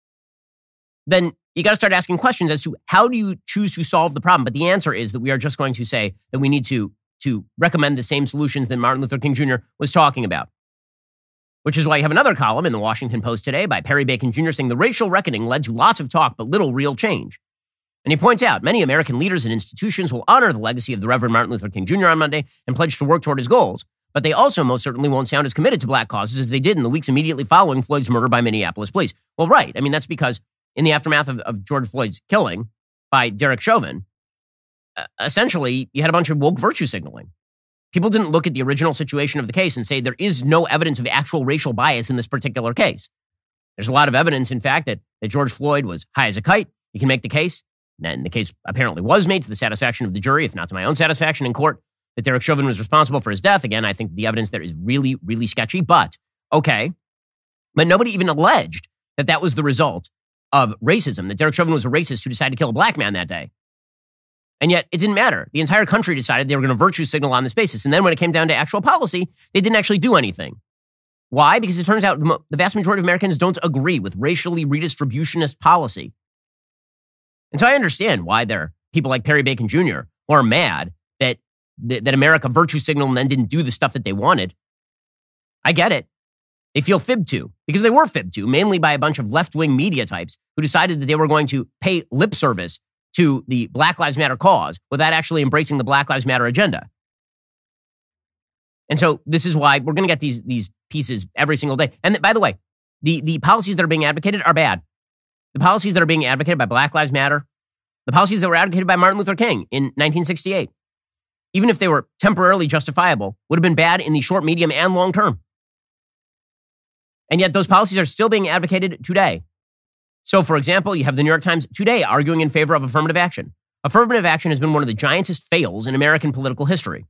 then you got to start asking questions as to how do you choose to solve the problem? But the answer is that we are just going to say that we need to, to recommend the same solutions that Martin Luther King Junior was talking about. Which is why you have another column in the Washington Post today by Perry Bacon Junior saying the racial reckoning led to lots of talk but little real change. And he points out many American leaders and institutions will honor the legacy of the Reverend Martin Luther King Junior on Monday and pledge to work toward his goals, but they also most certainly won't sound as committed to black causes as they did in the weeks immediately following Floyd's murder by Minneapolis police. Well, right. I mean, that's because in the aftermath of, of George Floyd's killing by Derek Chauvin, uh, essentially you had a bunch of woke virtue signaling. People didn't look at the original situation of the case and say there is no evidence of actual racial bias in this particular case. There's a lot of evidence, in fact, that, that George Floyd was high as a kite. You can make the case, and the case apparently was made to the satisfaction of the jury, if not to my own satisfaction in court, that Derek Chauvin was responsible for his death. Again, I think the evidence there is really, really sketchy, but okay. But nobody even alleged that that was the result of racism, that Derek Chauvin was a racist who decided to kill a black man that day. And yet it didn't matter. The entire country decided they were going to virtue signal on this basis. And then when it came down to actual policy, they didn't actually do anything. Why? Because it turns out the vast majority of Americans don't agree with racially redistributionist policy. And so I understand why there are people like Perry Bacon Junior who are mad that, that, that America virtue signaled and then didn't do the stuff that they wanted. I get it. They feel fibbed to, because they were fibbed to, mainly by a bunch of left-wing media types who decided that they were going to pay lip service to the Black Lives Matter cause without actually embracing the Black Lives Matter agenda. And so this is why we're going to get these, these pieces every single day. And th- by the way, the, the policies that are being advocated are bad. The policies that are being advocated by Black Lives Matter, the policies that were advocated by Martin Luther King in nineteen sixty-eight, even if they were temporarily justifiable, would have been bad in the short, medium, and long term. And yet those policies are still being advocated today. So, for example, you have the New York Times today arguing in favor of affirmative action. Affirmative action has been one of the giantest fails in American political history.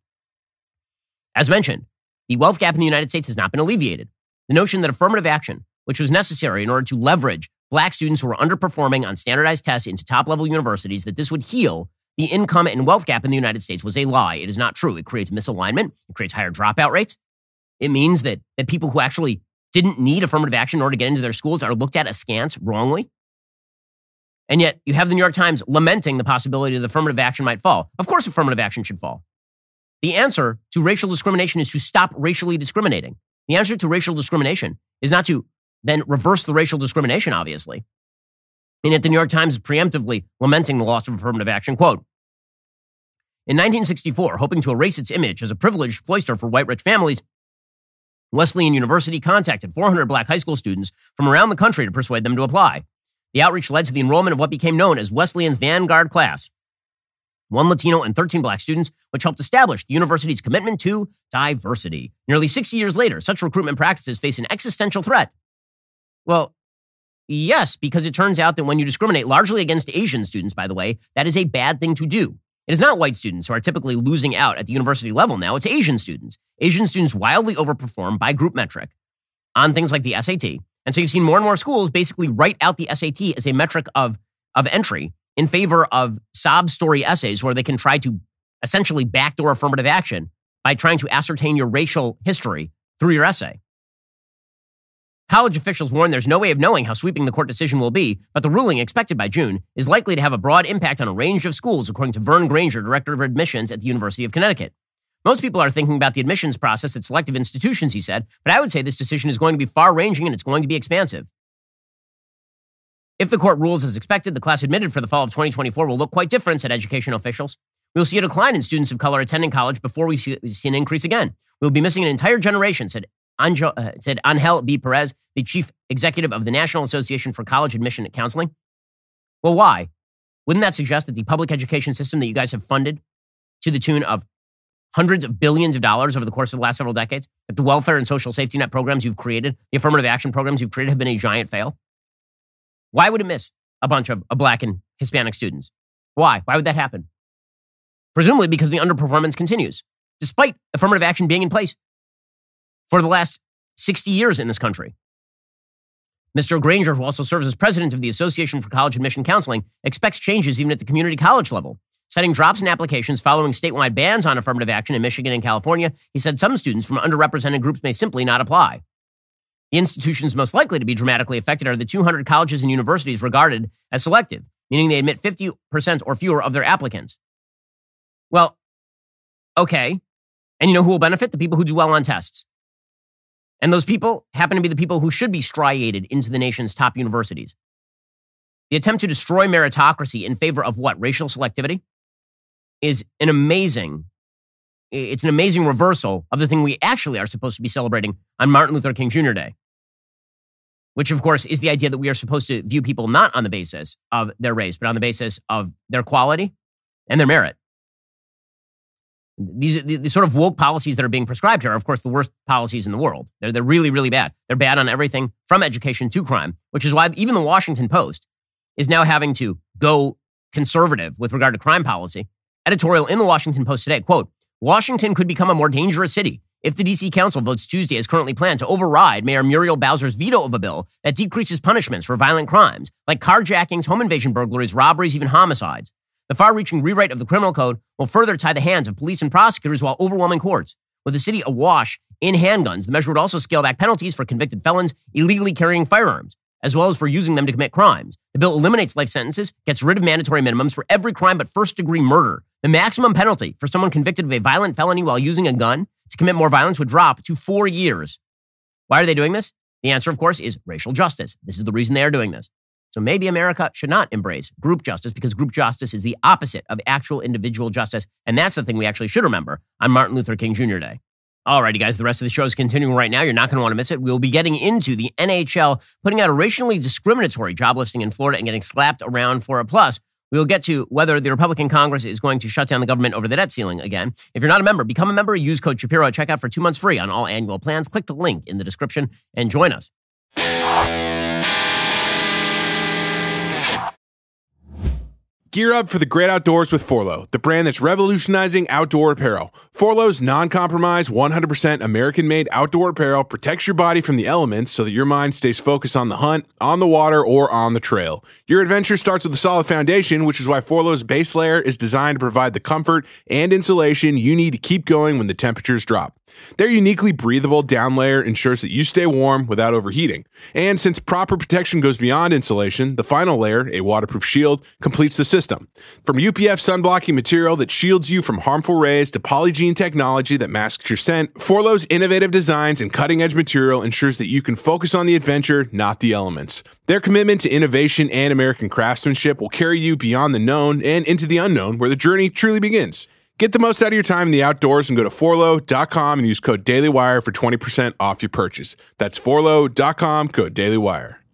As mentioned, the wealth gap in the United States has not been alleviated. The notion that affirmative action, which was necessary in order to leverage black students who were underperforming on standardized tests into top-level universities, that this would heal the income and wealth gap in the United States was a lie. It is not true. It creates misalignment. It creates higher dropout rates. It means that, that people who actually didn't need affirmative action in order to get into their schools are looked at askance wrongly. And yet you have the New York Times lamenting the possibility that affirmative action might fall. Of course, affirmative action should fall. The answer to racial discrimination is to stop racially discriminating. The answer to racial discrimination is not to then reverse the racial discrimination, obviously. And yet the New York Times is preemptively lamenting the loss of affirmative action. Quote, in nineteen sixty-four, hoping to erase its image as a privileged cloister for white rich families, Wesleyan University contacted four hundred black high school students from around the country to persuade them to apply. The outreach led to the enrollment of what became known as Wesleyan's Vanguard class, one Latino and thirteen black students, which helped establish the university's commitment to diversity. Nearly sixty years later, such recruitment practices face an existential threat. Well, yes, because it turns out that when you discriminate largely against Asian students, by the way, that is a bad thing to do. It is not white students who are typically losing out at the university level now. It's Asian students. Asian students wildly overperform by group metric on things like the S A T. And so you've seen more and more schools basically write out the S A T as a metric of, of entry in favor of sob story essays where they can try to essentially backdoor affirmative action by trying to ascertain your racial history through your essay. College officials warn there's no way of knowing how sweeping the court decision will be, but the ruling expected by June is likely to have a broad impact on a range of schools, according to Vern Granger, director of admissions at the University of Connecticut. Most people are thinking about the admissions process at selective institutions, he said, but I would say this decision is going to be far-ranging and it's going to be expansive. If the court rules as expected, the class admitted for the fall of twenty twenty-four will look quite different, said education officials. We'll see a decline in students of color attending college before we see, we see an increase again. We'll be missing an entire generation, said Angel, uh, said Angel B. Perez, the chief executive of the National Association for College Admission and Counseling. Well, why? Wouldn't that suggest that the public education system that you guys have funded to the tune of hundreds of billions of dollars over the course of the last several decades, that the welfare and social safety net programs you've created, the affirmative action programs you've created have been a giant fail? Why would it miss a bunch of, of black and Hispanic students? Why? Why would that happen? Presumably because the underperformance continues, despite affirmative action being in place for the last sixty years in this country. Mister Granger, who also serves as president of the Association for College Admission Counseling, expects changes even at the community college level. Citing drops in applications following statewide bans on affirmative action in Michigan and California, he said some students from underrepresented groups may simply not apply. The institutions most likely to be dramatically affected are the two hundred colleges and universities regarded as selective, meaning they admit fifty percent or fewer of their applicants. Well, okay. And you know who will benefit? The people who do well on tests. And those people happen to be the people who should be striated into the nation's top universities. The attempt to destroy meritocracy in favor of what? Racial selectivity is an amazing, it's an amazing reversal of the thing we actually are supposed to be celebrating on Martin Luther King Junior Day, which of course is the idea that we are supposed to view people not on the basis of their race, but on the basis of their quality and their merit. These the, the sort of woke policies that are being prescribed here are, of course, the worst policies in the world. They're, they're really, really bad. They're bad on everything from education to crime, which is why even the Washington Post is now having to go conservative with regard to crime policy. Editorial in the Washington Post today, quote, Washington could become a more dangerous city if the D C Council votes Tuesday as currently planned to override Mayor Muriel Bowser's veto of a bill that decreases punishments for violent crimes like carjackings, home invasion burglaries, robberies, even homicides. The far-reaching rewrite of the criminal code will further tie the hands of police and prosecutors while overwhelming courts. With the city awash in handguns, the measure would also scale back penalties for convicted felons illegally carrying firearms, as well as for using them to commit crimes. The bill eliminates life sentences, gets rid of mandatory minimums for every crime but first-degree murder. The maximum penalty for someone convicted of a violent felony while using a gun to commit more violence would drop to four years. Why are they doing this? The answer, of course, is racial justice. This is the reason they are doing this. So maybe America should not embrace group justice because group justice is the opposite of actual individual justice. And that's the thing we actually should remember on Martin Luther King Junior Day. Alrighty, guys, the rest of the show is continuing right now. You're not going to want to miss it. We'll be getting into the N H L putting out a racially discriminatory job listing in Florida and getting slapped around for it. Plus, we'll get to whether the Republican Congress is going to shut down the government over the debt ceiling again. If you're not a member, become a member. Use code Shapiro at checkout for two months free on all annual plans. Click the link in the description and join us. Gear up for the great outdoors with Forloh, the brand that's revolutionizing outdoor apparel. Forloh's non-compromise, one hundred percent American-made outdoor apparel protects your body from the elements so that your mind stays focused on the hunt, on the water, or on the trail. Your adventure starts with a solid foundation, which is why Forloh's base layer is designed to provide the comfort and insulation you need to keep going when the temperatures drop. Their uniquely breathable down layer ensures that you stay warm without overheating. And since proper protection goes beyond insulation, the final layer, a waterproof shield, completes the system. From U P F sunblocking material that shields you from harmful rays to Polygiene technology that masks your scent, Forloh's innovative designs and cutting-edge material ensures that you can focus on the adventure, not the elements. Their commitment to innovation and American craftsmanship will carry you beyond the known and into the unknown, where the journey truly begins. Get the most out of your time in the outdoors and go to forloh dot com and use code DailyWire for twenty percent off your purchase. That's forloh dot com, code DailyWire.